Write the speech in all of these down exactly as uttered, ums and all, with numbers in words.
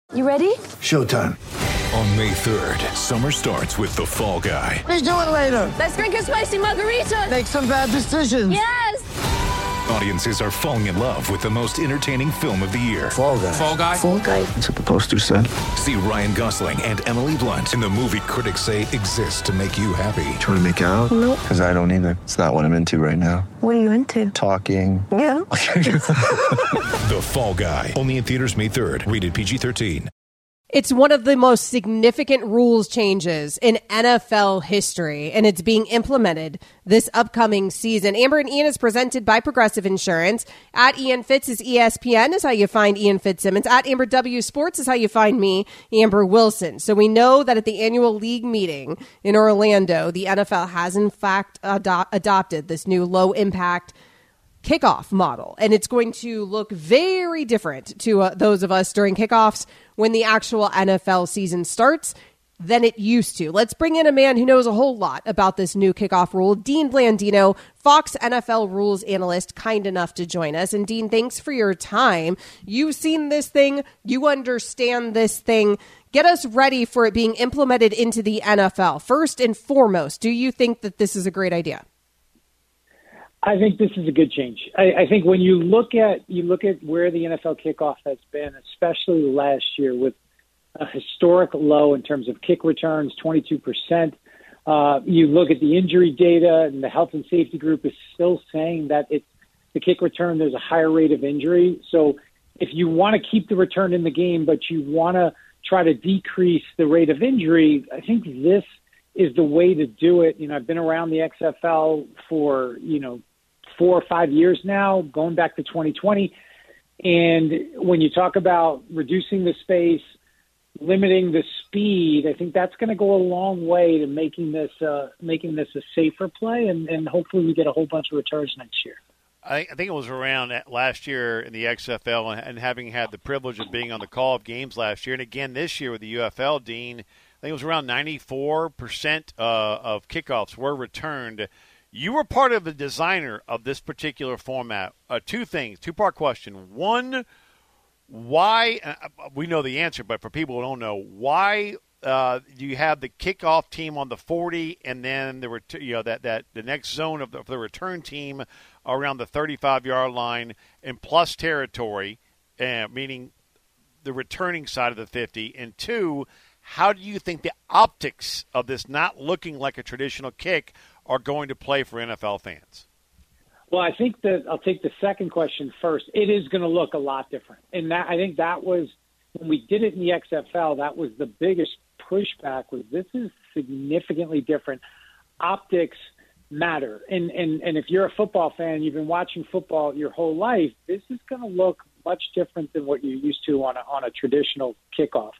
You ready? Showtime. On May third, summer starts with The Fall Guy. Let's do it later. Let's drink a spicy margarita. Make some bad decisions. Yes. Audiences are falling in love with the most entertaining film of the year. Fall Guy. Fall Guy. Fall Guy. That's what the poster said. See Ryan Gosling and Emily Blunt in the movie critics say exists to make you happy. Trying to make it out? Nope. Because I don't either. It's not what I'm into right now. What are you into? Talking. Yeah. The Fall Guy. Only in theaters May third. Rated P G thirteen. It's one of the most significant rules changes in N F L history, and it's being implemented this upcoming season. Amber and Ian is presented by Progressive Insurance. At Ian Fitz is E S P N is how you find Ian Fitzsimmons. At Amber W Sports is how you find me, Amber Wilson. So we know that at the annual league meeting in Orlando, the N F L has in fact ado- adopted this new low-impact kickoff model, and it's going to look very different to uh, those of us during kickoffs when the actual N F L season starts than it used to. Let's bring in a man who knows a whole lot about this new kickoff rule. Dean Blandino, Fox N F L rules analyst, kind enough to join us. And Dean, thanks for your time. You've seen this thing. You understand this thing. Get us ready for it being implemented into the N F L. First and foremost, do you think that this is a great idea? I think this is a good change. I, I think when you look at you look at where the N F L kickoff has been, especially last year with a historic low in terms of kick returns, twenty-two percent. Uh, you look at the injury data, and the health and safety group is still saying that it's the kick return, there's a higher rate of injury. So if you want to keep the return in the game, but you want to try to decrease the rate of injury, I think this is the way to do it. You know, I've been around the X F L for, you know, four or five years now, going back to twenty twenty. And when you talk about reducing the space, limiting the speed, I think that's going to go a long way to making this uh, making this a safer play, and, and hopefully we get a whole bunch of returns next year. I think it was around last year in the X F L, and having had the privilege of being on the call of games last year, and again this year with the U F L, Dean, I think it was around ninety-four percent uh, of kickoffs were returned. You were part of the designer of this particular format. Uh, two things, two-part question. One, why uh, – we know the answer, but for people who don't know, why uh, do you have the kickoff team on the forty and then the ret- you know that, that the next zone of the, of the return team around the thirty-five-yard line and plus territory, uh, meaning the returning side of the fifty? And two, how do you think the optics of this not looking like a traditional kick are going to play for N F L fans? Well, I think that I'll take the second question first. It is going to look a lot different. And that, I think that was, when we did it in the X F L, that was the biggest pushback, was this is significantly different. Optics matter. And, and, and if you're a football fan, you've been watching football your whole life, this is going to look much different than what you're used to on a, on a traditional kickoff.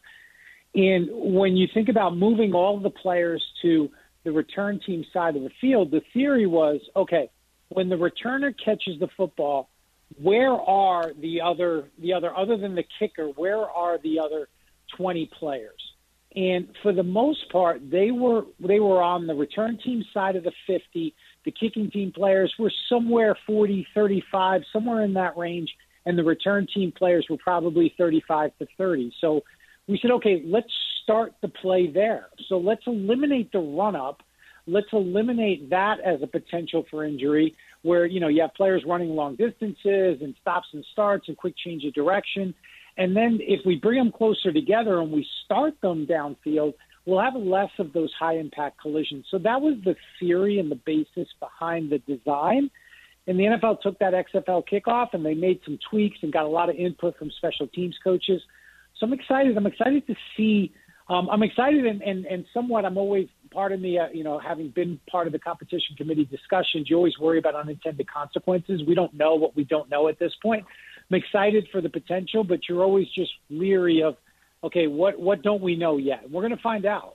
And when you think about moving all the players to the return team side of the field, the theory was, okay, when the returner catches the football, where are the other, the other, other than the kicker, where are the other twenty players? And for the most part, they were, they were on the return team side of the fifty. The kicking team players were somewhere forty, thirty-five, somewhere in that range. And the return team players were probably thirty-five to thirty. So we said, okay, let's start the play there. So let's eliminate the run-up. Let's eliminate that as a potential for injury where, you know, you have players running long distances and stops and starts and quick change of direction. And then if we bring them closer together and we start them downfield, we'll have less of those high-impact collisions. So that was the theory and the basis behind the design. And the N F L took that X F L kickoff and they made some tweaks and got a lot of input from special teams coaches. So I'm excited. I'm excited to see. Um, I'm excited and, and, and somewhat I'm always part of me, uh, you know, having been part of the competition committee discussions, you always worry about unintended consequences. We don't know what we don't know at this point. I'm excited for the potential, but you're always just leery of, okay, what, what don't we know yet? We're going to find out.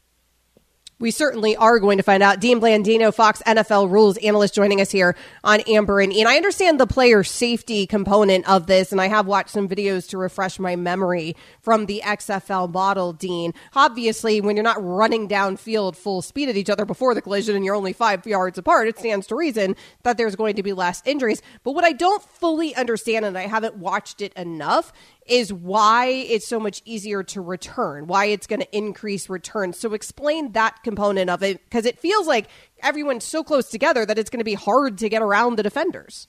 We certainly are going to find out. Dean Blandino, Fox N F L rules analyst, joining us here on Amber and Ian. I understand the player safety component of this, and I have watched some videos to refresh my memory from the X F L model, Dean. Obviously, when you're not running downfield full speed at each other before the collision and you're only five yards apart, it stands to reason that there's going to be less injuries. But what I don't fully understand, and I haven't watched it enough, is why it's so much easier to return, why it's going to increase returns. So explain that component of it, because it feels like everyone's so close together that it's going to be hard to get around the defenders.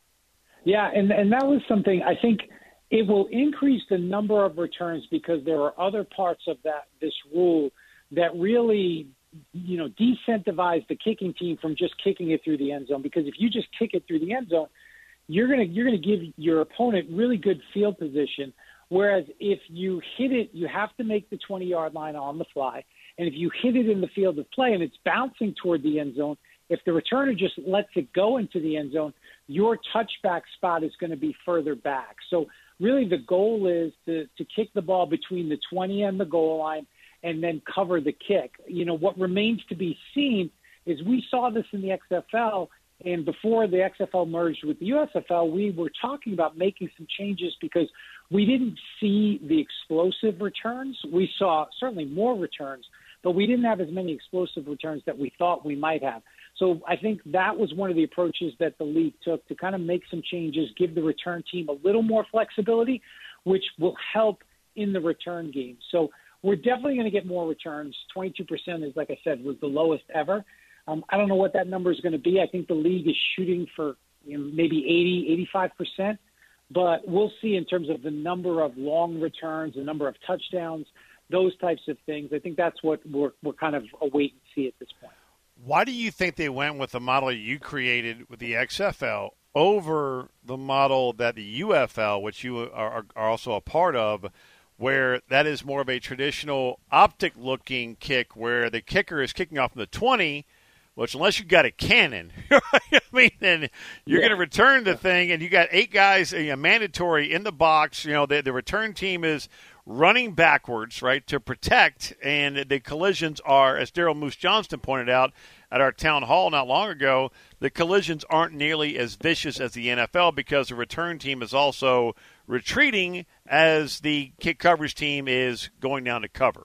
Yeah, and, and that was something I think it will increase the number of returns because there are other parts of that this rule that really, you know, decentivize the kicking team from just kicking it through the end zone. Because if you just kick it through the end zone, you're gonna you're gonna give your opponent really good field position. Whereas if you hit it, you have to make the twenty-yard line on the fly. And if you hit it in the field of play and it's bouncing toward the end zone, if the returner just lets it go into the end zone, your touchback spot is going to be further back. So really the goal is to, to kick the ball between the twenty and the goal line and then cover the kick. You know, what remains to be seen is we saw this in the X F L, and before the X F L merged with the U S F L, we were talking about making some changes because we didn't see the explosive returns. We saw certainly more returns, but we didn't have as many explosive returns that we thought we might have. So I think that was one of the approaches that the league took to kind of make some changes, give the return team a little more flexibility, which will help in the return game. So we're definitely going to get more returns. twenty-two percent is, like I said, was the lowest ever. Um, I don't know what that number is going to be. I think the league is shooting for you know, maybe eighty, eighty-five percent. But we'll see in terms of the number of long returns, the number of touchdowns, those types of things. I think that's what we're, we're kind of a wait and see at this point. Why do you think they went with the model you created with the X F L over the model that the U F L, which you are, are also a part of, where that is more of a traditional optic-looking kick where the kicker is kicking off from the twenty, which unless you got a cannon, I mean, then you're yeah. going to return the thing, and you got eight guys, you know, mandatory in the box. You know, the, the return team is running backwards, right, to protect, and the collisions are, as Daryl Moose Johnston pointed out at our town hall not long ago, the collisions aren't nearly as vicious as the N F L because the return team is also retreating as the kick coverage team is going down to cover.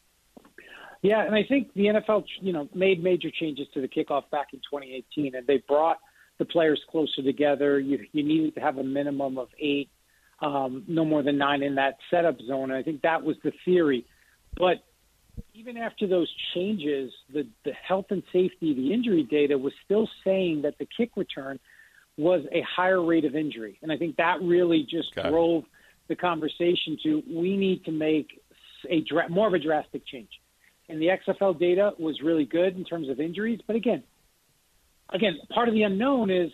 Yeah, and I think the N F L, you know, made major changes to the kickoff back in twenty eighteen, and they brought the players closer together. You you needed to have a minimum of eight, um, no more than nine in that setup zone. And I think that was the theory. But even after those changes, the, the health and safety, the injury data was still saying that the kick return was a higher rate of injury. And I think that really just okay. drove the conversation to we need to make a dra- more of a drastic change. And the X F L data was really good in terms of injuries. But again, again, part of the unknown is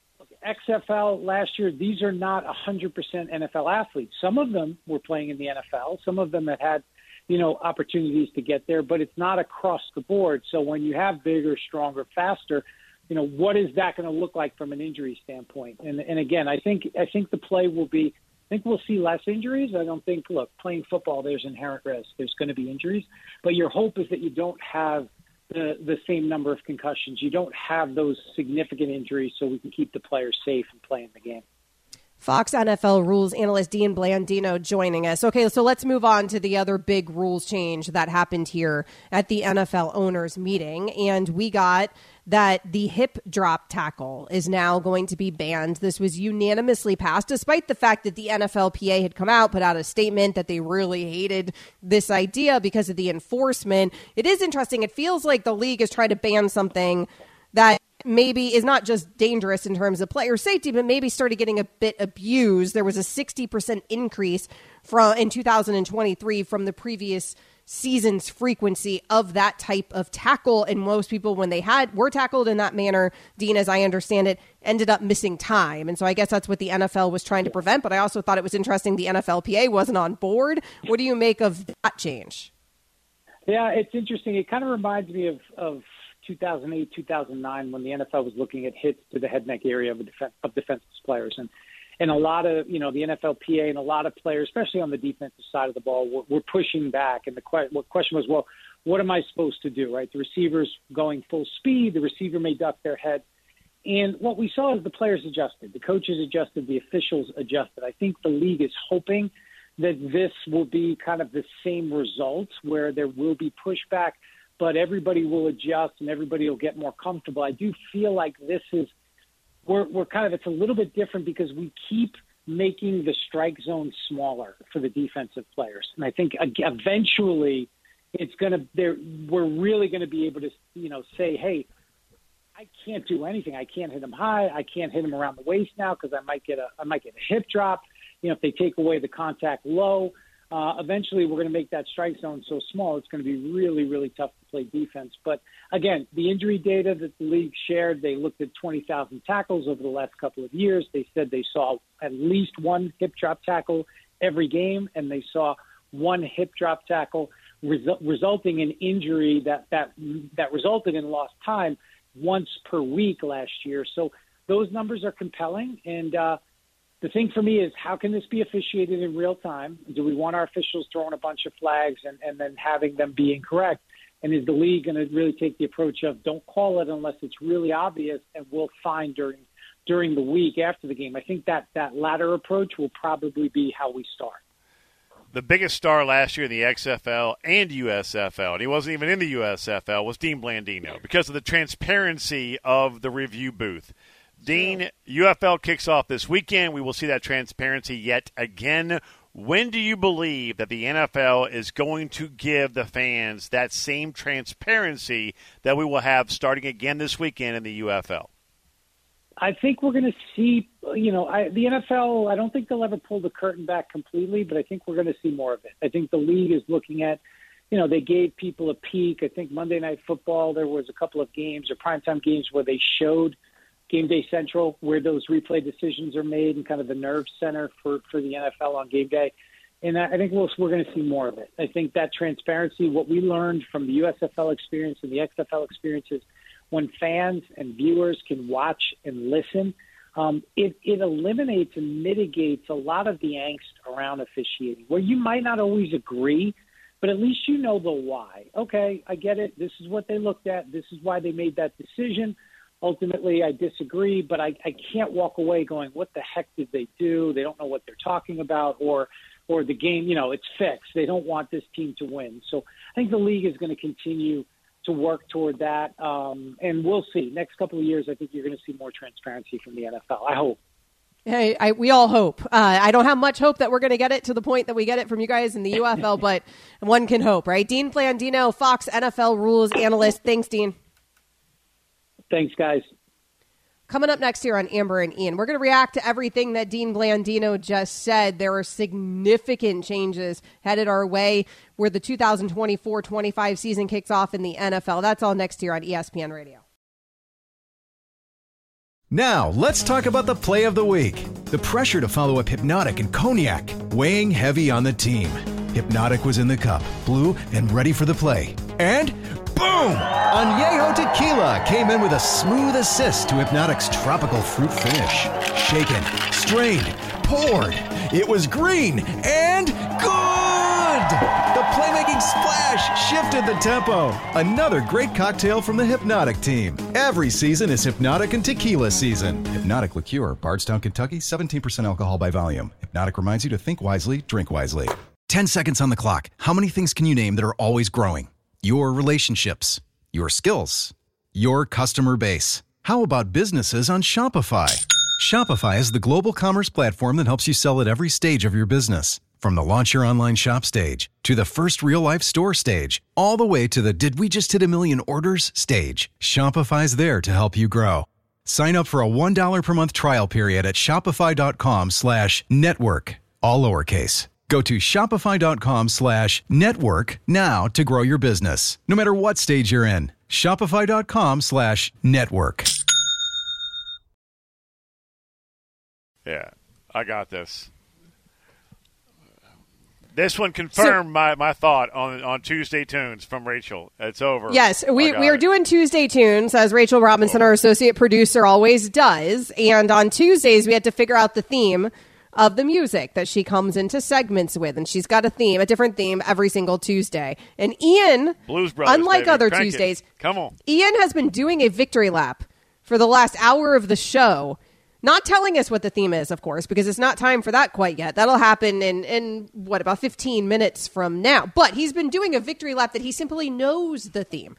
X F L last year, these are not one hundred percent N F L athletes. Some of them were playing in the N F L. Some of them had had, you know, opportunities to get there, but it's not across the board. So when you have bigger, stronger, faster, you know, what is that going to look like from an injury standpoint? And, and again, I think I think the play will be I think we'll see less injuries. I don't think, look, playing football, there's inherent risk. There's going to be injuries. But your hope is that you don't have the, the same number of concussions. You don't have those significant injuries so we can keep the players safe and playing the game. Fox N F L rules analyst Dean Blandino joining us. Okay, so let's move on to the other big rules change that happened here at the N F L owners meeting. And we got that the hip drop tackle is now going to be banned. This was unanimously passed, despite the fact that the N F L P A had come out, put out a statement that they really hated this idea because of the enforcement. It is interesting. It feels like the league is trying to ban something that maybe is not just dangerous in terms of player safety, but maybe started getting a bit abused. There was a sixty percent increase from in two thousand twenty-three from the previous season's frequency of that type of tackle. And most people, when they had were tackled in that manner, Dean, as I understand it, ended up missing time. And so I guess that's what the N F L was trying to prevent. But I also thought it was interesting the N F L P A wasn't on board. What do you make of that change? Yeah, it's interesting. It kind of reminds me of, of two thousand eight, two thousand nine, when the N F L was looking at hits to the head neck area of, a def- of defensive players. And and a lot of, you know, the N F L P A and a lot of players, especially on the defensive side of the ball, were, were pushing back. And the que- what question was, well, what am I supposed to do, right? The receiver's going full speed. The receiver may duck their head. And what we saw is the players adjusted. The coaches adjusted. The officials adjusted. I think the league is hoping that this will be kind of the same result where there will be pushback, but everybody will adjust and everybody will get more comfortable. I do feel like this is, we're, we're kind of, it's a little bit different because we keep making the strike zone smaller for the defensive players. And I think eventually it's going to, there, we're really going to be able to, you know, say, hey, I can't do anything. I can't hit him high. I can't hit him around the waist now because I might get a, I might get a hip drop. You know, if they take away the contact low, uh, eventually we're going to make that strike zone so small, it's going to be really, really tough to play defense. But again, the injury data that the league shared, they looked at twenty thousand tackles over the last couple of years. They said they saw at least one hip drop tackle every game, and they saw one hip drop tackle resu- resulting in injury that, that, that resulted in lost time once per week last year. So those numbers are compelling. And uh, the thing for me is, how can this be officiated in real time? Do we want our officials throwing a bunch of flags and, and then having them be incorrect? And is the league going to really take the approach of don't call it unless it's really obvious and we'll fine during during the week after the game? I think that that latter approach will probably be how we start. The biggest star last year in the X F L and U S F L, and he wasn't even in the U S F L, was Dean Blandino because of the transparency of the review booth. Dean, U F L kicks off this weekend. We will see that transparency yet again. When do you believe that the N F L is going to give the fans that same transparency that we will have starting again this weekend in the U F L? I think we're going to see, you know, I, the N F L, I don't think they'll ever pull the curtain back completely, but I think we're going to see more of it. I think the league is looking at, you know, they gave people a peek. I think Monday Night Football, there was a couple of games or primetime games where they showed Game Day Central where those replay decisions are made and kind of the nerve center for, for the N F L on game day. And I think we'll, we're going to see more of it. I think that transparency, what we learned from the U S F L experience and the X F L experiences, when fans and viewers can watch and listen, um, it, it eliminates and mitigates a lot of the angst around officiating, where you might not always agree, but at least you know the why. Okay, I get it. This is what they looked at. This is why they made that decision. Ultimately, I disagree, but I, I can't walk away going, what the heck did they do? They don't know what they're talking about, or or the game, you know, it's fixed. They don't want this team to win. So I think the league is going to continue to work toward that, um, and we'll see. Next couple of years, I think you're going to see more transparency from the N F L. I hope. Hey, I, we all hope. Uh, I don't have much hope that we're going to get it to the point that we get it from you guys in the U F L, but one can hope, right? Dean Blandino, Fox N F L rules analyst. Thanks, Dean. Thanks, guys. Coming up next here on Amber and Ian, we're going to react to everything that Dean Blandino just said. There are significant changes headed our way where the two thousand twenty-four twenty-five season kicks off in the N F L. That's all next here on E S P N Radio. Now, let's talk about the play of the week. The pressure to follow up Hypnotic and Cognac, weighing heavy on the team. Hypnotic was in the cup, blue, and ready for the play. And boom! Añejo Tequila came in with a smooth assist to Hypnotic's tropical fruit finish. Shaken, strained, poured. It was green and good! The playmaking splash shifted the tempo. Another great cocktail from the Hypnotic team. Every season is Hypnotic and Tequila season. Hypnotic Liqueur, Bardstown, Kentucky, seventeen percent alcohol by volume. Hypnotic reminds you to think wisely, drink wisely. Ten seconds on the clock. How many things can you name that are always growing? Your relationships, your skills, your customer base. How about businesses on Shopify? Shopify is the global commerce platform that helps you sell at every stage of your business. From the launch your online shop stage, to the first real-life store stage, all the way to the did we just hit a million orders stage. Shopify's there to help you grow. Sign up for a one dollar per month trial period at shopify.com slash network, all lowercase. Go to shopify.com slash network now to grow your business, no matter what stage you're in. Shopify.com slash network. Yeah, I got this. This one confirmed so, my, my thought on on Tuesday Tunes from Rachel. It's over. Yes, we, we are it. doing Tuesday Tunes, as Rachel Robinson, our associate producer, always does. And on Tuesdays, we had to figure out the theme of the music that she comes into segments with. And she's got a theme, a different theme every single Tuesday. And Ian, Blues Brothers, unlike baby. other Crank Tuesdays, it. Come on. Ian has been doing a victory lap for the last hour of the show. Not telling us what the theme is, of course, because it's not time for that quite yet. That'll happen in, in what, about fifteen minutes from now. But he's been doing a victory lap that he simply knows the theme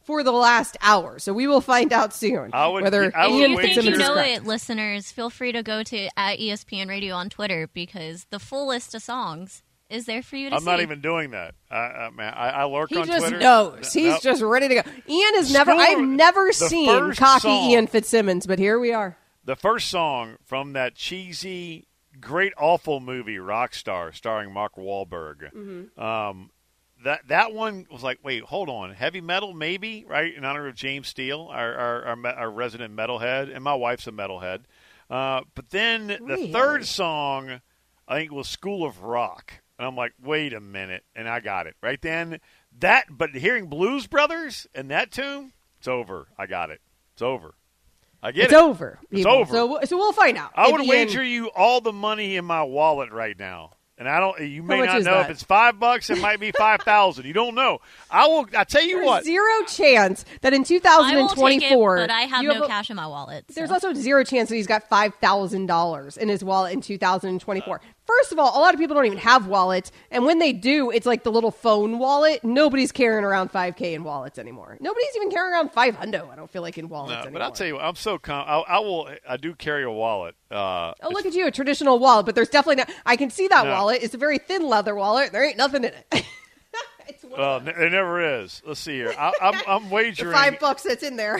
for the last hour. So we will find out soon I would, whether I would Ian If you think Fitzsimmons you is know correct. it, listeners, feel free to go to at E S P N Radio on Twitter because the full list of songs is there for you to I'm see. not even doing that. I, I, man, I, I lurk He on just Twitter. knows. He's No. just ready to go. Ian has never, School- I've never the seen first cocky song- Ian Fitzsimmons, but here we are. The first song from that cheesy, great, awful movie, Rockstar, starring Mark Wahlberg. Mm-hmm. Um, that that one was like, wait, hold on, heavy metal, maybe, right? In honor of James Steele, our our, our, me- our resident metalhead, and my wife's a metalhead. Uh, but then Really? the third song, I think, was School of Rock, and I'm like, wait a minute, and I got it right then. That, but hearing Blues Brothers and that tune, it's over. I got it. It's over. I get It's it. over. It's people. over. So, so we'll find out. I If would Ian- wager you all the money in my wallet right now, and I don't. You may much not is know that? if it's five bucks. It might be five thousand. You don't know. I will. I tell you There's what. zero chance that in I will take it, twenty twenty-four, but I have you no a- cash in my wallet. There's so. also zero chance that he's got five thousand dollars in his wallet in two thousand twenty-four. First of all, a lot of people don't even have wallets, and when they do, it's like the little phone wallet. Nobody's carrying around five K in wallets anymore. Nobody's even carrying around five hundo, I don't feel like, in wallets No, anymore. but I'll tell you what. I'm so. Com- I, I will. I do carry a wallet. Uh, Oh, look at you, a traditional wallet, but there's definitely not. I can see that No. wallet. It's a very thin leather wallet. There ain't nothing in it. It's one well, of n- it never is. Let's see here. I, I'm, I'm the wagering. five bucks that's in there.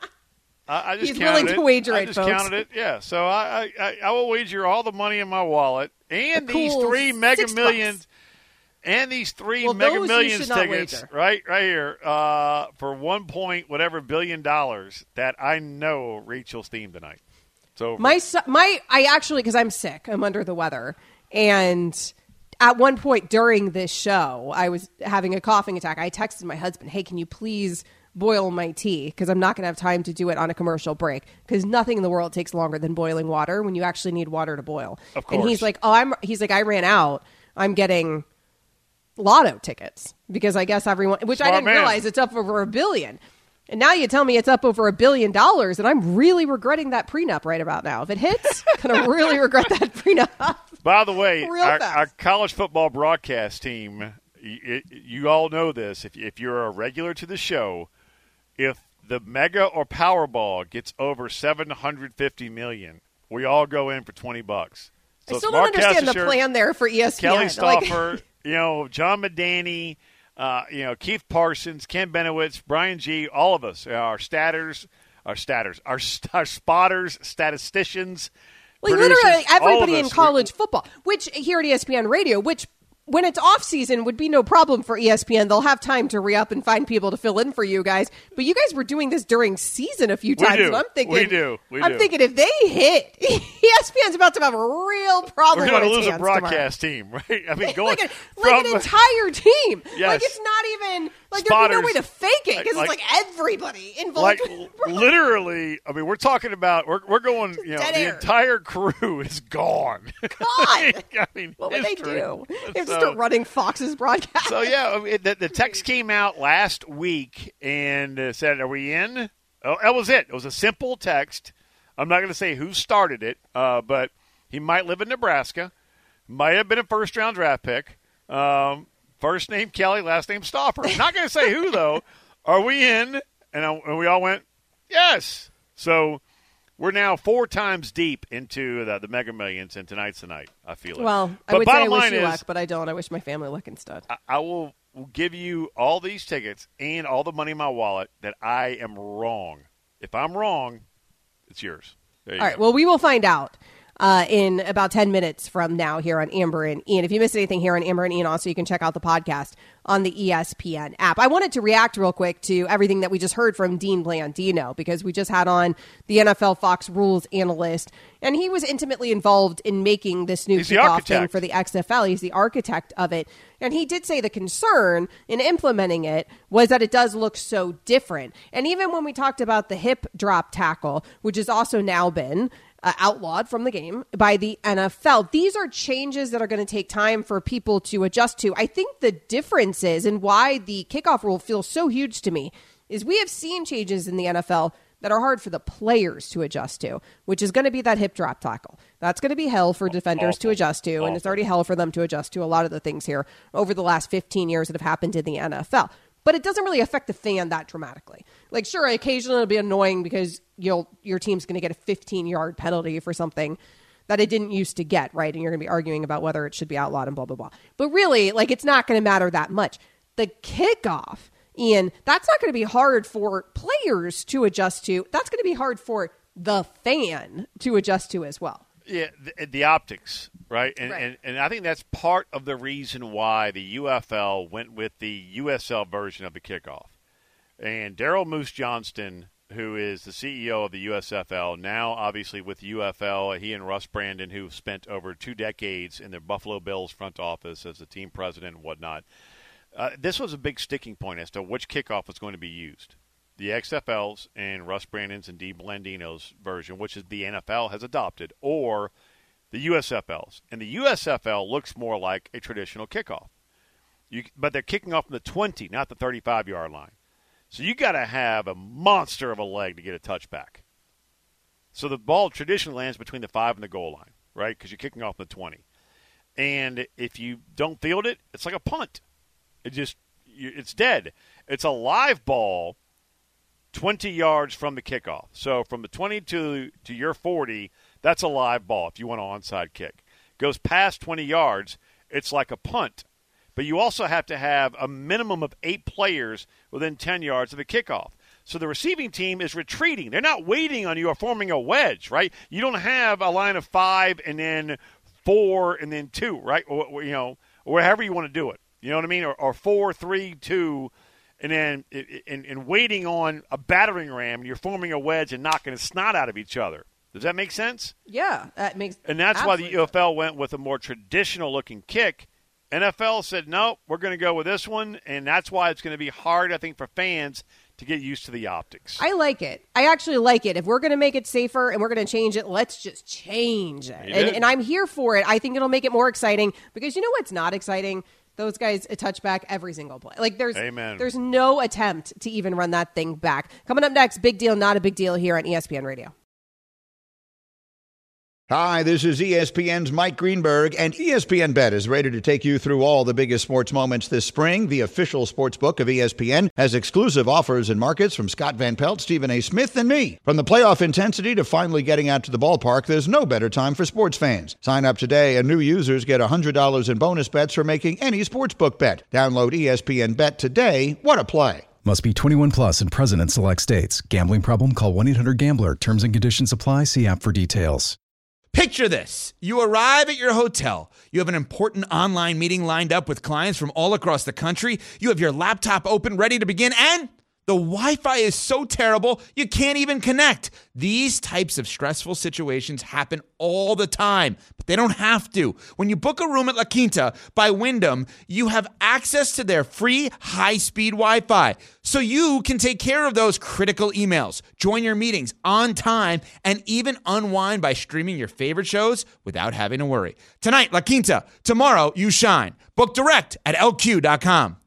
I, I just He's counted willing it. to wager I it, just folks. counted it. Yeah. So I, I, I, I will wager all the money in my wallet and A these cool three Mega six Millions. bucks. And these three Well, Mega those you Millions should not tickets, wager. right, right here, uh, for one point whatever billion dollars that I know Rachel's theme tonight. It's over. My son, my I actually, because I'm sick, I'm under the weather, and at one point during this show, I was having a coughing attack. I texted my husband, "Hey, can you please boil my tea? Because I'm not going to have time to do it on a commercial break. Because nothing in the world takes longer than boiling water when you actually need water to boil." Of And he's course. like, "Oh, I'm." He's like, "I ran out. I'm getting lotto tickets because I guess everyone," which I Smart didn't man. realize it's up over a billion. And now you tell me it's up over a billion dollars, and I'm really regretting that prenup right about now. If it hits, I'm going to really regret that prenup. By the way, Real our, fast. our college football broadcast team, you, you all know this. If, if you're a regular to the show, if the Mega or Powerball gets over seven hundred fifty million dollars, we all go in for twenty bucks. So I still it's don't Mark understand the Kassisher, plan there for E S P N. Kelly Like- Stauffer, you know, John Medani, uh, you know, Keith Parsons, Ken Benowitz, Brian G., all of us, our statters, our statters, our, our spotters, statisticians, Like producers, literally all of everybody in us. college football, which here at E S P N Radio, which when it's off season would be no problem for E S P N. They'll have time to re-up and find people to fill in for you guys. But you guys were doing this during season a few We times. do. So I'm thinking, We do. We I'm do. thinking if they hit, E S P N's about to have a real problem. We're going on to its lose a hands tomorrow. broadcast team, right? I mean, going like, a, from like an entire team. Yes. Like it's not even like there'd be no Spotters. way to fake it because Like- it's like everybody involved. like literally. I mean, we're talking about we're we're going. You know, dead the air. entire crew is gone. God, I mean, what would they history. do? They have to So- start running Fox's broadcast. So yeah, I mean, the, the text came out last week and uh, said, "Are we in?" Oh, that was it. It was a simple text. I'm not going to say who started it, uh, but he might live in Nebraska. Might have been a first round draft pick. Um, first name Kelly, last name Stauffer. Not going to say who though. Are we in? And, I, and we all went, yes. So we're now four times deep into the, the Mega Millions, and tonight's the night. I feel it. Well, I But would say I bottom wish line you is, luck, but I don't. I wish my family luck instead. I, I will, will give you all these tickets and all the money in my wallet that I am wrong. If I'm wrong, it's yours. There you All go. right. Well, we will find out uh, in about ten minutes from now here on Amber and Ian. If you missed anything here on Amber and Ian, also you can check out the podcast on the E S P N app. I wanted to react real quick to everything that we just heard from Dean Blandino because we just had on the N F L Fox rules analyst, and he was intimately involved in making this new He's the kickoff thing architect. for the X F L. He's the architect of it. And he did say the concern in implementing it was that it does look so different. And even when we talked about the hip drop tackle, which has also now been uh, outlawed from the game by the N F L, these are changes that are going to take time for people to adjust to. I think the difference is, and why the kickoff rule feels so huge to me, is we have seen changes in the N F L that are hard for the players to adjust to, which is going to be that hip drop tackle. That's going to be hell for defenders to Awful. adjust to, and it's already hell for them to adjust to a lot of the things here over the last fifteen years that have happened in the N F L. but it doesn't really affect the fan that dramatically. Like, sure, occasionally it'll be annoying because you'll your team's going to get a fifteen-yard penalty for something that it didn't used to get, right? And you're going to be arguing about whether it should be outlawed and blah, blah, blah. But really, like, it's not going to matter that much. The kickoff, Ian, that's not going to be hard for players to adjust to. That's going to be hard for the fan to adjust to as well. Yeah, the, the optics, right? And, right. and and I think that's part of the reason why the U F L went with the U S L version of the kickoff. And Daryl Moose Johnston, who is the C E O of the U S F L, now obviously with U F L, he and Russ Brandon, who spent over two decades in the Buffalo Bills front office as the team president and whatnot, uh, this was a big sticking point as to which kickoff was going to be used. The X F L's and Russ Brandon's and Dee Blandino's version, which is the N F L has adopted, or the U S F L's. And the U S F L looks more like a traditional kickoff. You, but they're kicking off from the twenty, not the thirty-five-yard line. So you got to have a monster of a leg to get a touchback. So the ball traditionally lands between the five and the goal line, right? Because you're kicking off from the twenty. And if you don't field it, it's like a punt. It just, it's dead. It's a live ball twenty yards from the kickoff. So from the twenty to, to your forty, that's a live ball if you want an onside kick. Goes past twenty yards, it's like a punt. But you also have to have a minimum of eight players within ten yards of the kickoff. So the receiving team is retreating. They're not waiting on you or forming a wedge, right? You don't have a line of five and then four and then two, right? Or, you know, or however you want to do it. You know what I mean? Or, or four, three, two, and then and, and waiting on a battering ram, and you're forming a wedge and knocking the snot out of each other. Does that make sense? Yeah, that makes And that's absolutely. why the U F L went with a more traditional-looking kick. N F L said, no, we're going to go with this one, and that's why it's going to be hard, I think, for fans to get used to the optics. I like it. I actually like it. If we're going to make it safer and we're going to change it, let's just change it. And, and I'm here for it. I think it'll make it more exciting because you know what's not exciting? Those guys a touchback every single play. Like there's Amen. there's no attempt to even run that thing back. Coming up next, big deal, not a big deal here on E S P N Radio. Hi, this is E S P N's Mike Greenberg, and E S P N Bet is ready to take you through all the biggest sports moments this spring. The official sports book of E S P N has exclusive offers and markets from Scott Van Pelt, Stephen A. Smith, and me. From the playoff intensity to finally getting out to the ballpark, there's no better time for sports fans. Sign up today, and new users get one hundred dollars in bonus bets for making any sportsbook bet. Download E S P N Bet today. What a play. Must be twenty-one plus and present in select states. Gambling problem? Call one eight hundred gambler. Terms and conditions apply. See app for details. Picture this. You arrive at your hotel. You have an important online meeting lined up with clients from all across the country. You have your laptop open, ready to begin, and the Wi-Fi is so terrible, you can't even connect. These types of stressful situations happen all the time, but they don't have to. When you book a room at La Quinta by Wyndham, you have access to their free high-speed Wi-Fi, so you can take care of those critical emails, join your meetings on time, and even unwind by streaming your favorite shows without having to worry. Tonight, La Quinta. Tomorrow, you shine. Book direct at L Q dot com.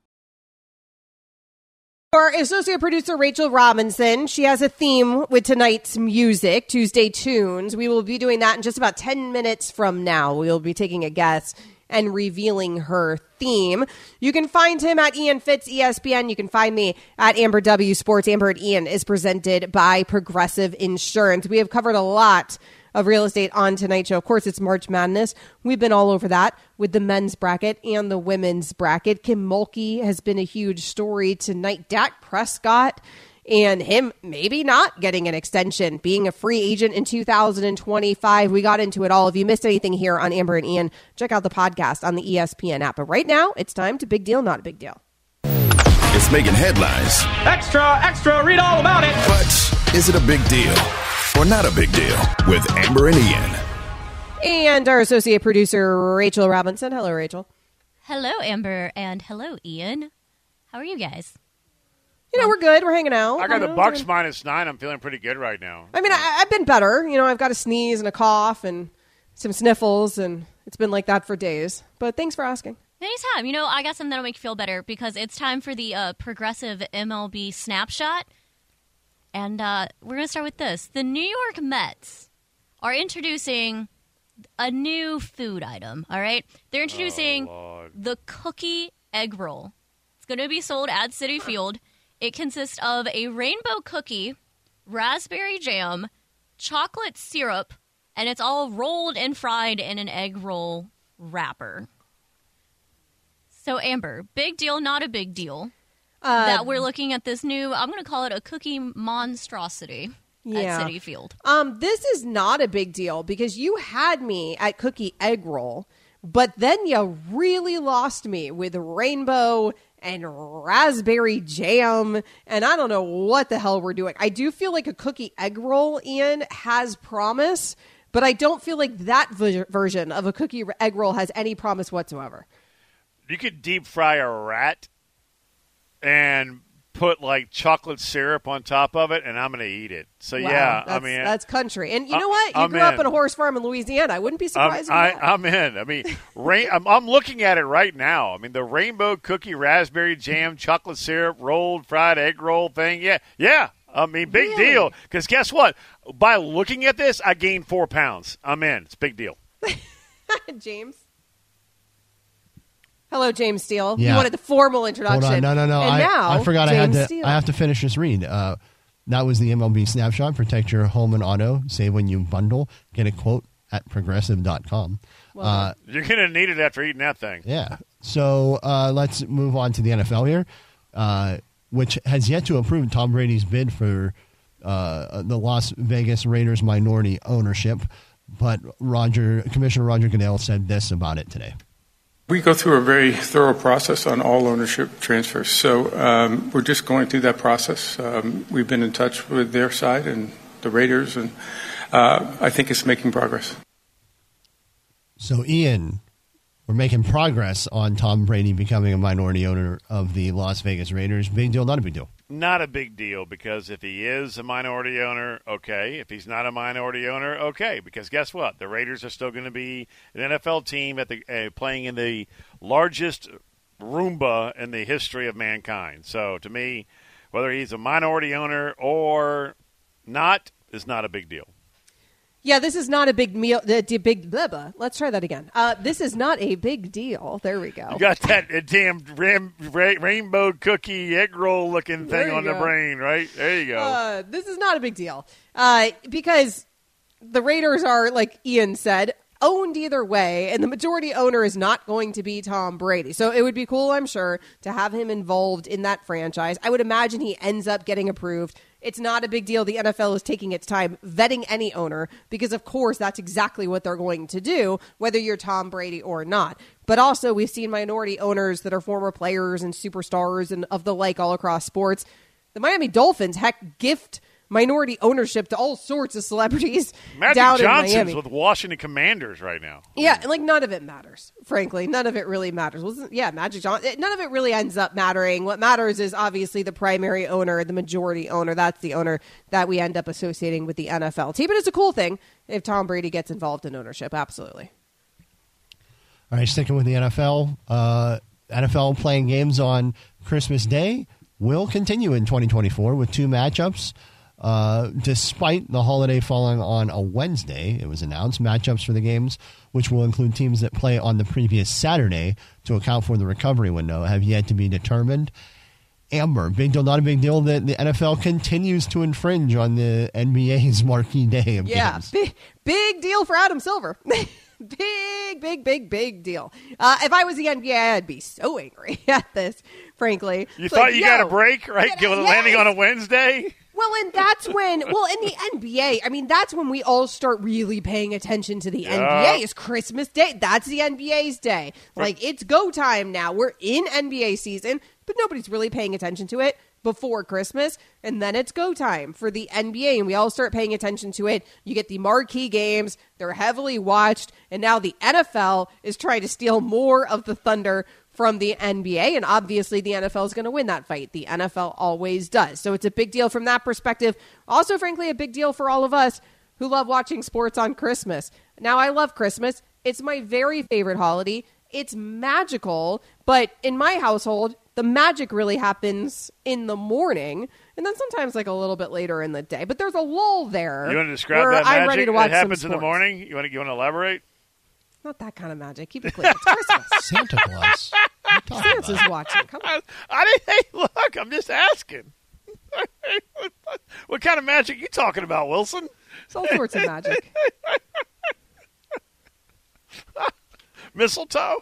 Our associate producer, Rachel Robinson, she has a theme with tonight's music, Tuesday Tunes. We will be doing that in just about ten minutes from now. We will be taking a guess and revealing her theme. You can find him at Ian Fitz, E S P N. You can find me at Amber W Sports. Amber and Ian is presented by Progressive Insurance. We have covered a lot of real estate on tonight's show. Of course, it's March Madness. We've been all over that with the men's bracket and the women's bracket. Kim Mulkey has been a huge story tonight. Dak Prescott and him maybe not getting an extension, being a free agent in two thousand twenty-five. We got into it all. If you missed anything here on Amber and Ian, check out the podcast on the E S P N app. But right now, it's time to Big Deal, Not a Big Deal. It's making headlines. Extra, extra, read all about it. But is it a big deal or not a big deal with Amber and Ian? And our associate producer, Rachel Robinson. Hello, Rachel. Hello, Amber, and hello, Ian. How are you guys? You know, we're good. We're hanging out. I got you the know, Bucks doing... minus nine. I'm feeling pretty good right now. I mean, I, I've been better. You know, I've got a sneeze and a cough and some sniffles, and it's been like that for days. But thanks for asking. Anytime. You know, I got something that'll make you feel better because it's time for the uh, Progressive M L B Snapshot. And uh, we're going to start with this. The New York Mets are introducing a new food item, all right? They're introducing oh, the cookie egg roll. It's going to be sold at Citi Field. It consists of a rainbow cookie, raspberry jam, chocolate syrup, and it's all rolled and fried in an egg roll wrapper. So, Amber, big deal, not a big deal. Uh, that we're looking at this new, I'm going to call it a cookie monstrosity yeah. at Citi Field. Um, this is not a big deal because you had me at cookie egg roll, but then you really lost me with rainbow and raspberry jam, and I don't know what the hell we're doing. I do feel like a cookie egg roll, Ian, has promise, but I don't feel like that v- version of a cookie egg roll has any promise whatsoever. You could deep fry a rat and put like chocolate syrup on top of it, and I'm going to eat it. So wow, yeah, that's, I mean that's country. And you know I, what? You I'm grew in. up on a horse farm in Louisiana. I wouldn't be surprised. I'm, I, at that. I'm in. I mean, rain, I'm, I'm looking at it right now. I mean, the rainbow cookie, raspberry jam, chocolate syrup, rolled fried egg roll thing. Yeah, yeah. I mean, big really? deal. Because guess what? By looking at this, I gained four pounds. I'm in. It's a big deal. James. Hello, James Steele. Yeah. You wanted the formal introduction. Hold on. No, no, no. And I, now, I forgot James I had to. Steele. I have to finish this read. Uh, that was the M L B Snapshot. Protect your home and auto. Save when you bundle. Get a quote at progressive dot com. Well, uh, You're going to need it after eating that thing. yeah. So uh, let's move on to the N F L here, uh, which has yet to approve Tom Brady's bid for uh, the Las Vegas Raiders minority ownership. But Roger, Commissioner Roger Goodell said this about it today. We go through a very thorough process on all ownership transfers. So um, we're just going through that process. Um, we've been in touch with their side and the Raiders, and uh, I think it's making progress. So, Ian, we're making progress on Tom Brady becoming a minority owner of the Las Vegas Raiders. Big deal, not a big deal? Not a big deal, because if he is a minority owner, okay. If he's not a minority owner, okay. Because guess what? The Raiders are still going to be an N F L team at the uh, playing in the largest Roomba in the history of mankind. So to me, whether he's a minority owner or not is not a big deal. Yeah, this is not a big meal. The, the big blah, blah. Let's try that again. Uh, this is not a big deal. There we go. You got that uh, damn ram, ra- rainbow cookie egg roll looking thing on go. the brain, right? There you go. Uh, this is not a big deal uh, because the Raiders are, like Ian said, owned either way, and the majority owner is not going to be Tom Brady. So it would be cool, I'm sure, to have him involved in that franchise. I would imagine he ends up getting approved. It's not a big deal. The N F L is taking its time vetting any owner because, of course, that's exactly what they're going to do, whether you're Tom Brady or not. But also, we've seen minority owners that are former players and superstars and of the like all across sports. The Miami Dolphins, heck, gift minority ownership to all sorts of celebrities Magic down Johnson's in Miami. with Washington Commanders right now. Yeah, and like none of it matters, frankly. None of it really matters. Wasn't yeah, Magic Johnson. None of it really ends up mattering. What matters is obviously the primary owner, the majority owner. That's the owner that we end up associating with the N F L team. But it's a cool thing if Tom Brady gets involved in ownership. Absolutely. All right, sticking with the N F L. Uh, N F L playing games on Christmas Day will continue in twenty twenty-four with two matchups. Uh, despite the holiday falling on a Wednesday, it was announced matchups for the games, which will include teams that play on the previous Saturday to account for the recovery window, have yet to be determined. Amber, big deal, not a big deal that the N F L continues to infringe on the N B A's marquee day of yeah, games. big, big deal for Adam Silver. Big, big, big, big deal. Uh, if I was the N B A, I'd be so angry at this, frankly. You It's thought like, you yo, got a break, right? get- Give it yes. landing on a Wednesday? Well, and that's when, well, in the N B A, I mean, that's when we all start really paying attention to the Yeah. N B A. It's Christmas Day. That's the N B A's day. Like, it's go time now. We're in N B A season, but nobody's really paying attention to it before Christmas, and then it's go time for the N B A, and we all start paying attention to it. You get the marquee games. They're heavily watched, and now the N F L is trying to steal more of the thunder from the N B A, and obviously the N F L is going to win that fight. The N F L always does. So it's a big deal from that perspective. Also, frankly, a big deal for all of us who love watching sports on Christmas. Now, I love Christmas. It's my very favorite holiday. It's magical, but in my household, the magic really happens in the morning, and then sometimes like a little bit later in the day. But there's a lull there. You want to describe where that I'm magic ready to watch that happens some in the sports. morning? You want to, you want to elaborate? Not that kind of magic. Keep it clean. It's Christmas. Santa Claus. Stance is watching. Come on. I didn't. Hey, look, I'm just asking. What kind of magic are you talking about, Wilson? It's all sorts of magic. Mistletoe?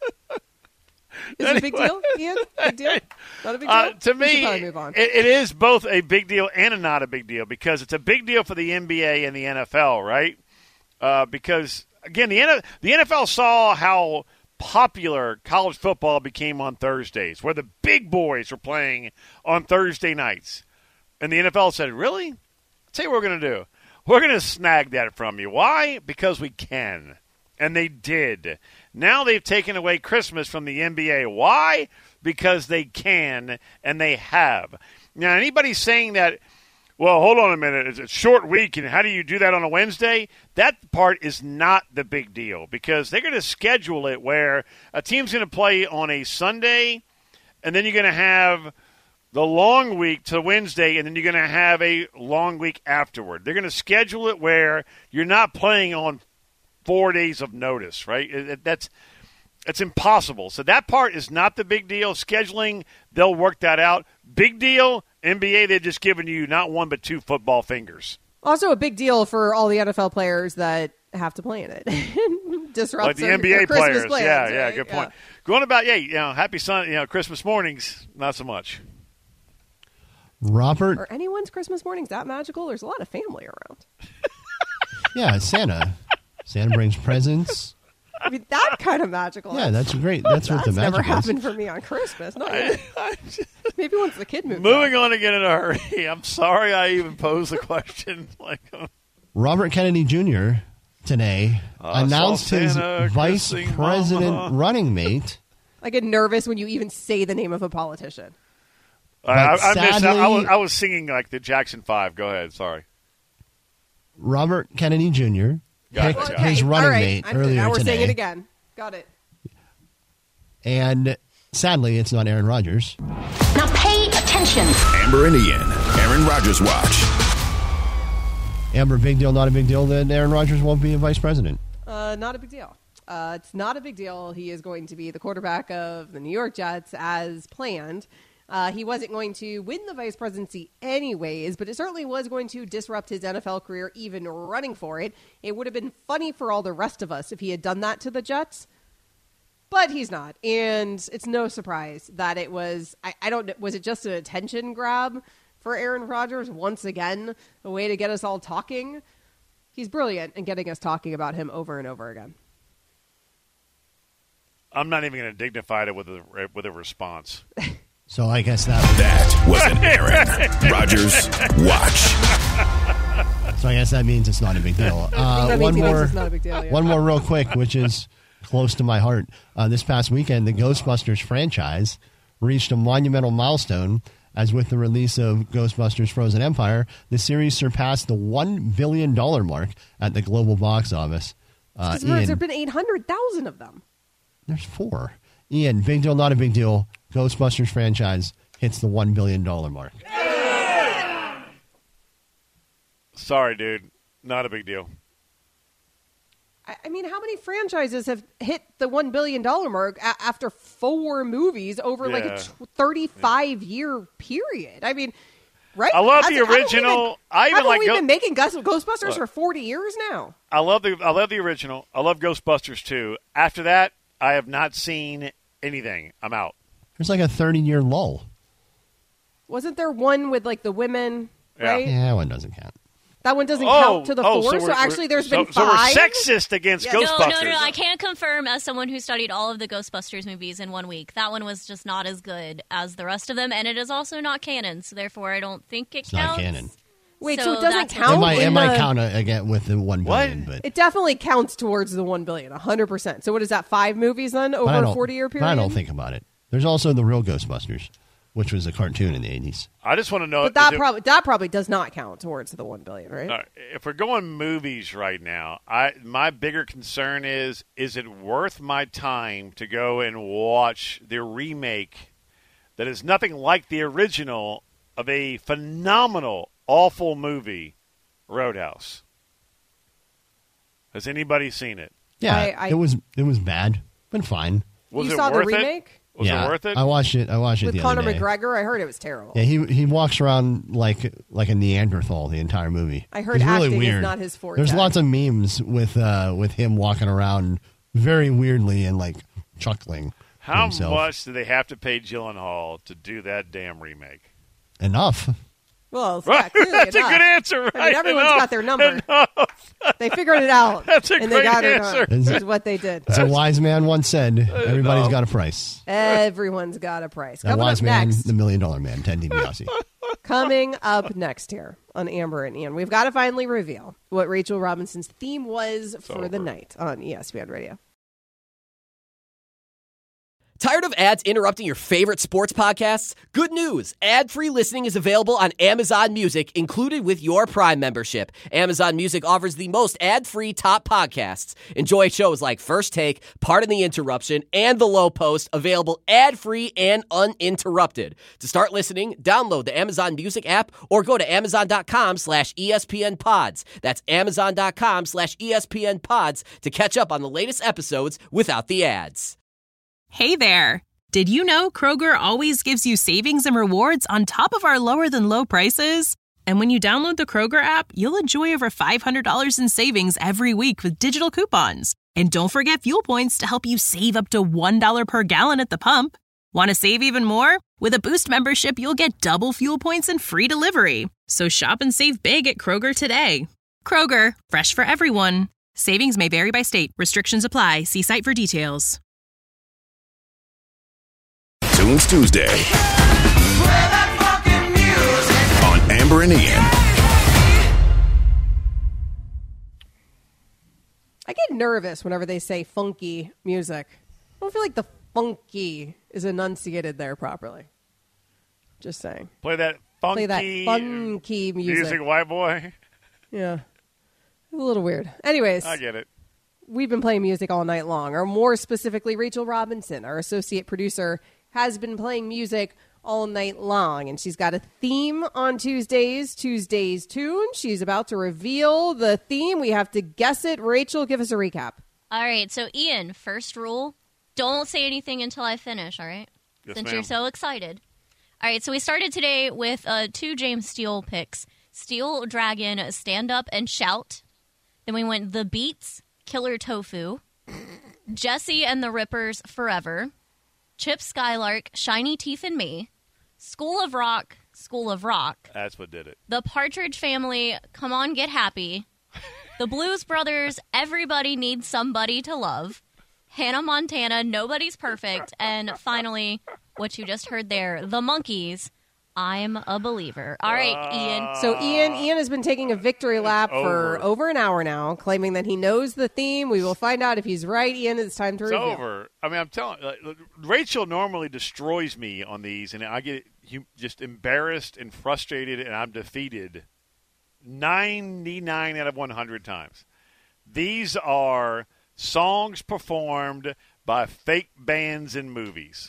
Is it a big deal, Ian? Big deal? Not a big deal? Uh, to We me, should probably move on. It, it is both a big deal and a not a big deal because it's a big deal for the N B A and the N F L, right? Uh, because, again, the, N- the N F L saw how popular college football became on Thursdays, where the big boys were playing on Thursday nights. And the N F L said, really? I'll tell you what we're going to do. We're going to snag that from you. Why? Because we can. And they did. Now they've taken away Christmas from the N B A. Why? Because they can, and they have. Now, anybody saying that, well, hold on a minute, it's a short week, and how do you do that on a Wednesday? That part is not the big deal because they're going to schedule it where a team's going to play on a Sunday, and then you're going to have the long week to Wednesday, and then you're going to have a long week afterward. They're going to schedule it where you're not playing on four days of notice, right? It, it, that's it's impossible. So that part is not the big deal. Scheduling, they'll work that out. Big deal, N B A, they've just given you not one but two football fingers. Also a big deal for all the N F L players that have to play in it. Disrupts like the their, N B A their Christmas players. plans, yeah, right? yeah, good point. Yeah. Going about, yeah, you know, happy Sun, you know, Christmas mornings, not so much. Robert. Are anyone's Christmas mornings that magical? There's a lot of family around. Yeah, Santa. Santa brings presents. I mean, that kind of magical. Yeah, that's great. That's what the That's magic never is. happened for me on Christmas. No, maybe once the kid moved. Moving out. on again in a hurry. I'm sorry I even posed the question. Like, uh, Robert Kennedy Junior today I announced saw his Santa vice kissing president mama. running mate. I get nervous when you even say the name of a politician. I, I, I missed. sadly- I, I, was, I was singing like the Jackson Five. Go ahead. Sorry. Robert Kennedy Junior Got picked it, got his it. running All right, mate I'm- earlier now we're today. saying it again. Got it. And sadly, it's not Aaron Rodgers. Now pay attention. Amber and Ian, Aaron Rodgers Watch. Amber, big deal, not a big deal that Aaron Rodgers won't be a vice president. Uh, not a big deal. Uh, it's not a big deal. He is going to be the quarterback of the New York Jets as planned. Uh, he wasn't going to win the vice presidency anyways, but it certainly was going to disrupt his N F L career even running for it. It would have been funny for all the rest of us if he had done that to the Jets, but he's not. And it's no surprise that it was, I, I don't know, was it just an attention grab for Aaron Rodgers? Once again, a way to get us all talking. He's brilliant in getting us talking about him over and over again. I'm not even going to dignify it with a with a response. So I guess that That was an Aaron Rodgers Watch. So I guess that means it's not a big deal. Uh, That one means he thinks more, it's not a big deal, yeah. one more, real quick, which is close to my heart. Uh, this past weekend, the Ghostbusters franchise reached a monumental milestone. As with the release of Ghostbusters: Frozen Empire, the series surpassed the one billion dollar mark at the global box office. Uh, Because there Ian, have been eight hundred thousand of them. there's four. Ian, big deal, not a big deal. Ghostbusters franchise hits the one billion dollar mark. Sorry, dude. Not a big deal. I, I mean, how many franchises have hit the one billion dollar mark a- after four movies over like a Yeah. thirty-five year period? I mean, right? I love That's- the haven't we original. been- I even haven't like we Go- been making Ghost- Ghostbusters Look. for forty years now? I love the I love the original. I love Ghostbusters too. After that, I have not seen anything. I'm out. There's like a thirty year lull. Wasn't there one with like the women, Yeah. right? Yeah, that one doesn't count. That one doesn't Oh, count to the oh, four. so So, we're- actually, there's so- been so we're five. sexist against No, Ghostbusters. no, no. I can't confirm as someone who studied all of the Ghostbusters movies in one week. That one was just not as good as the rest of them, and it is also not canon, so therefore I don't think it It's counts. not canon. Wait, so it doesn't that's- count? It might, it in might the- count uh, again with the one billion, but It definitely counts towards the one billion, a hundred percent. So what is that? Five movies then but I over a don't- forty year but period. I don't think about it. There's also the real Ghostbusters, which was a cartoon in the eighties. I just want to know. But that is it- probably that probably does not count towards the one billion, right? All right, if we're going movies right now, I my bigger concern is: is it worth my time to go and watch the remake that is nothing like the original of a phenomenal, awful movie, Roadhouse? Has anybody seen it? Yeah, I- I- it was it was bad, but fine. Was you it saw worth the it? remake? Was yeah, it worth it? I watched it. I watched it With the Conor other day. McGregor, I heard it was terrible. Yeah, he he walks around like like a Neanderthal the entire movie. I heard It's really acting is weird. not his forte. There's lots of memes with uh, with him walking around very weirdly and like chuckling. to How himself. much do they have to pay Gyllenhaal to do that damn remake? Enough. Well, Right. yeah, clearly That's a enough. good answer, I mean, right? everyone's Enough. got their number. Enough. They figured it out. That's a and great they got answer. it done. Is what they did. As a wise man once said, everybody's No. got a price. Everyone's got a price. That Coming wise up man, next. the million dollar man, Ted DiBiase. Coming up next here on Amber and Ian, we've got to finally reveal what Rachel Robinson's theme was for the night on E S P N Radio. Tired of ads interrupting your favorite sports podcasts? Good news. Ad-free listening is available on Amazon Music, included with your Prime membership. Amazon Music offers the most ad-free top podcasts. Enjoy shows like First Take, Pardon the Interruption, and The Low Post, available ad-free and uninterrupted. To start listening, download the Amazon Music app or go to amazon.com slash ESPN pods. That's amazon.com slash ESPN pods to catch up on the latest episodes without the ads. Hey there! Did you know Kroger always gives you savings and rewards on top of our lower-than-low prices? And when you download the Kroger app, you'll enjoy over five hundred dollars in savings every week with digital coupons. And don't forget fuel points to help you save up to one dollar per gallon at the pump. Want to save even more? With a Boost membership, you'll get double fuel points and free delivery. So shop and save big at Kroger today. Kroger, fresh for everyone. Savings may vary by state. Restrictions apply. See site for details. Tunes Tuesday on Amber and Ian. I get nervous whenever they say funky music. I don't feel like the funky is enunciated there properly. Just saying. Play that funky, Play that funky music. music, white boy. Yeah. It's a little weird. Anyways. I get it. We've been playing music all night long, or more specifically, Rachel Robinson, our associate producer, has been playing music all night long, and she's got a theme on Tuesdays, Tuesdays Tune. She's about to reveal the theme. We have to guess it. Rachel, give us a recap. All right, so Ian, first rule, don't say anything until I finish, all right? Yes, Since ma'am. you're so excited. All right, so we started today with uh, two James Steele picks, Steel Dragon, Stand Up and Shout. Then we went The Beats, Killer Tofu, Jesse and the Rippers, Forever, Chip Skylark, Shiny Teeth and Me, School of Rock, School of Rock, That's what did it. The Partridge Family, Come On Get Happy, The Blues Brothers, Everybody Needs Somebody to Love, Hannah Montana, Nobody's Perfect, and finally, what you just heard there, The Monkees, I'm a Believer. All right, Ian. So Ian, Ian has been taking a victory lap for over. over an hour now, claiming that he knows the theme. We will find out if he's right. Ian, it's time to It's reveal. over. I mean, I'm telling like, Rachel normally destroys me on these, and I get hu- just embarrassed and frustrated, and I'm defeated ninety-nine out of one hundred times. These are songs performed by fake bands in movies.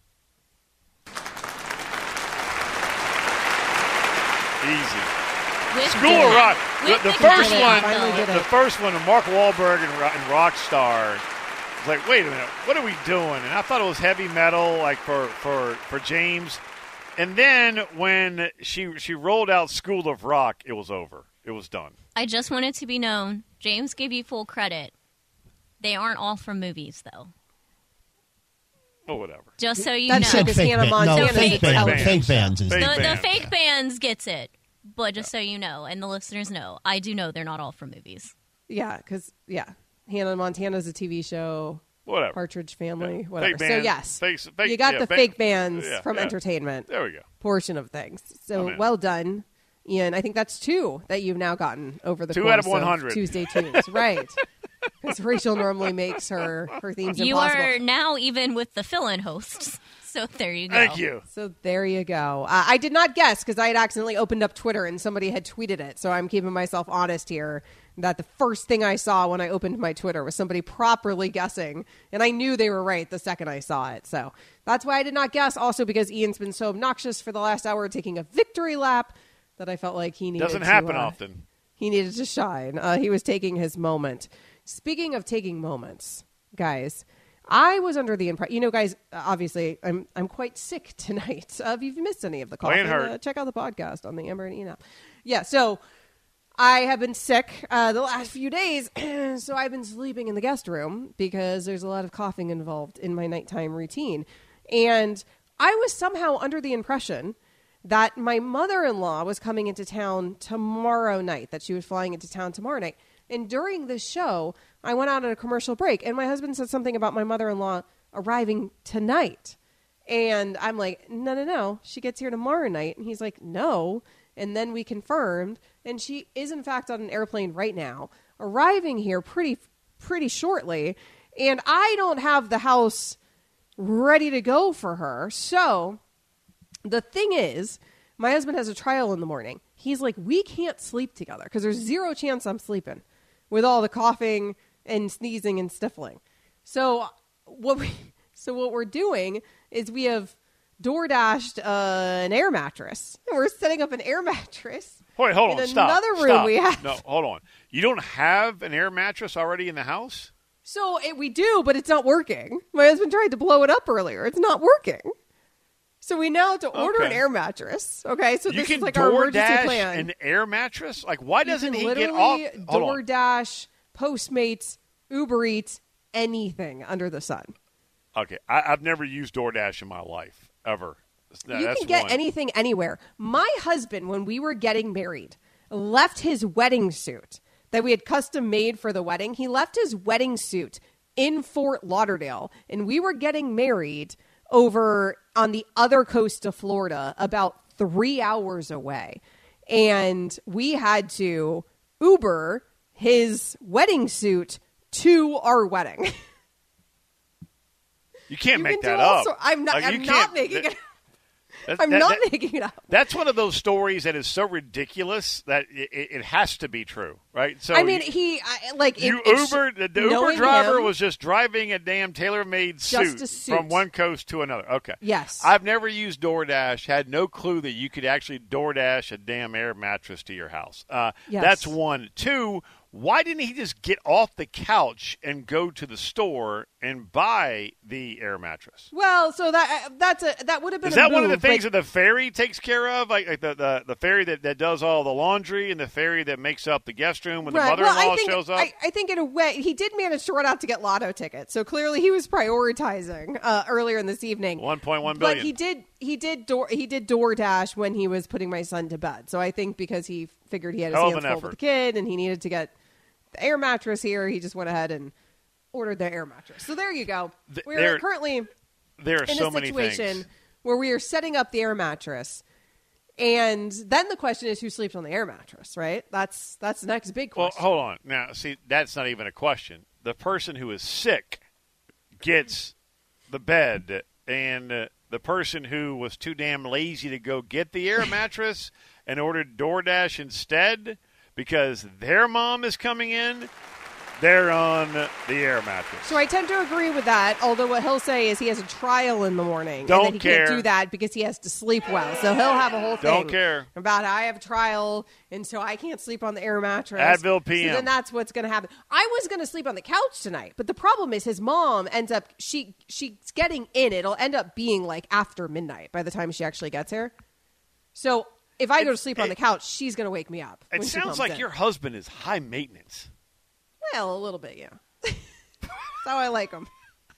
Easy. With School the- of Rock. The, with the the first good one, Finally did the, it. the first one, of Mark Wahlberg and, Ro- and Rockstar. It's like, wait a minute, what are we doing? And I thought it was heavy metal, like for for, for James. And then when she she rolled out School of Rock, it was over. It was done. I just want it to be known, James gave you full credit. They aren't all from movies, though. Or whatever. Just so you That know. said Because fake Hannah ba- no, Montana's fake, a band, talent. fake bands. Is Fake the, bands. the fake bands gets it. But just so you know, and the listeners know, I do know they're not all from movies. Yeah, because, yeah. Hannah Montana's a T V show. Whatever. Partridge Family, Yeah. whatever. Fake So, bands, yes. fake- fake- you got yeah, the fake- fake bands yeah, from yeah. entertainment There we go. portion of things. So, I'm in. well done, Ian. I think that's two that you've now gotten over the Two course out of one hundred. Tuesday Tunes. Right. Because Rachel normally makes her, her themes You impossible. are now even with the fill-in hosts. So there you go. Thank you. So there you go. Uh, I did not guess because I had accidentally opened up Twitter and somebody had tweeted it. So I'm keeping myself honest here that the first thing I saw when I opened my Twitter was somebody properly guessing. And I knew they were right the second I saw it. So that's why I did not guess. Also because Ian's been so obnoxious for the last hour taking a victory lap that I felt like he needed Doesn't to, happen uh, often. He needed to shine. Uh, he was taking his moment. Speaking of taking moments, guys, I was under the impression, you know, guys, obviously, I'm I'm quite sick tonight. Uh, if you've missed any of the coughing, uh, check out the podcast on the Amber and Ian app. Yeah, so I have been sick uh, the last few days, so I've been sleeping in the guest room because there's a lot of coughing involved in my nighttime routine. And I was somehow under the impression that my mother-in-law was coming into town tomorrow night, that she was flying into town tomorrow night. And during this show, I went out on a commercial break, and my husband said something about my mother-in-law arriving tonight. And I'm like, no, no, no. She gets here tomorrow night. And he's like, no. And then we confirmed. And she is, in fact, on an airplane right now, arriving here pretty, pretty shortly. And I don't have the house ready to go for her. So the thing is, my husband has a trial in the morning. He's like, we can't sleep together because there's zero chance I'm sleeping with all the coughing and sneezing and sniffling. So what we, so what we're doing is we have DoorDashed uh, an air mattress. And we're setting up an air mattress. Wait, hold in on. Stop. Another room Stop. we have. No, hold on. You don't have an air mattress already in the house? So it, we do, but it's not working. My husband tried to blow it up earlier. It's not working. So we now have to order Okay. an air mattress. Okay, so You this can is like our emergency DoorDash plan. an air mattress? Like, why doesn't you he can get literally off? Hold on. DoorDash, Postmates, Uber Eats, anything under the sun. Okay, I, I've never used DoorDash in my life, ever. That- You that's can get one. anything anywhere. My husband, when we were getting married, left his wedding suit that we had custom made for the wedding. He left his wedding suit in Fort Lauderdale, and we were getting married over on the other coast of Florida, about three hours away. And we had to Uber his wedding suit to our wedding. You can't You make can do that all up. sor- I'm not- Like, I'm you not can't- making that- it that- I'm that- not that- making it up. That's one of those stories that is so ridiculous that it, it, it has to be true, right? So I mean, you, he I, like it- you it sh- Uber the, the Uber knowing driver him- was just driving a damn tailor-made Just suit, a suit. from one coast to another. Okay, Yes. I've never used DoorDash. Had no clue that you could actually DoorDash a damn air mattress to your house. Uh, Yes. That's one. Two. Why didn't he just get off the couch and go to the store and buy the air mattress? Well, so that that's a that would have been Is a that one of the move, things but- that the ferry takes care of? Like, like the, the, the ferry that, that does all the laundry and the ferry that makes up the guest room when Right. the mother-in-law well, I think, shows up? I, I think in a way he did manage to run out to get lotto tickets. So clearly he was prioritizing uh, earlier in this evening. one point one billion. But he did he did door he did DoorDash when he was putting my son to bed. So I think because he figured he had his Hell of hands an full effort. with the kid and he needed to get the air mattress here, he just went ahead and ordered the air mattress. So there you go. Th- We're there- currently there are in so a many situation things. where we are setting up the air mattress. And then the question is who sleeps on the air mattress, right? That's that's the next big Well, question. hold on. Now, see, that's not even a question. The person who is sick gets the bed, and uh, the person who was too damn lazy to go get the air mattress and ordered DoorDash instead because their mom is coming in, they're on the air mattress. So I tend to agree with that, although what he'll say is he has a trial in the morning. Don't and that he care. can't do that because he has to sleep well. So he'll have a whole thing. Don't care. About I have a trial, and so I can't sleep on the air mattress. Advil P M. So then that's what's going to happen. I was going to sleep on the couch tonight, but the problem is his mom ends up, she she's getting in. It'll end up being like after midnight by the time she actually gets here. So if I go to sleep on the couch, she's going to wake me up. It when she sounds comes like in. your husband is high maintenance. Well, a little bit, yeah. That's how I like them.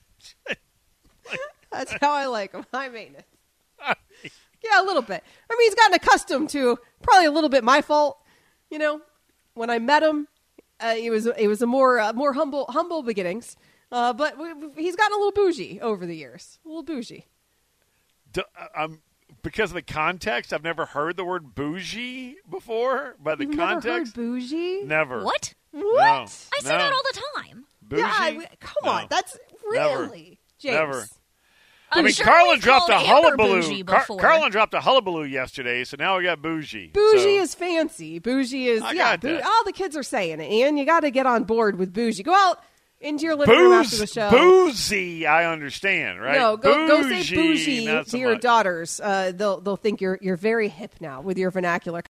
That's how I like them. High maintenance. Yeah, a little bit. I mean, he's gotten accustomed to probably a little bit my fault. You know, when I met him, uh, it was it was a more uh, more humble humble beginnings. Uh, but we, he's gotten a little bougie over the years. A little bougie. D- um, because of the context, I've never heard the word bougie before. By the You've context, never heard bougie? Never. What? No. What? I say No. that all the time. Bougie? Yeah, I- come No. on. That's Never. really James. Never. I I'm mean, sure Carlin we've dropped a called Amber hullabaloo. bougie Car- before. Carlin dropped a hullabaloo yesterday, so now we got bougie. Bougie So- is fancy. Bougie is I yeah. got Bou- that. all the kids are saying it, and you got to get on board with bougie. Go out into your living room after the Booze, show. boozy, I understand, right? No, go go say Bougie, bougie not to so your much. daughters. Uh, they'll they'll think you're you're very hip now with your vernacular.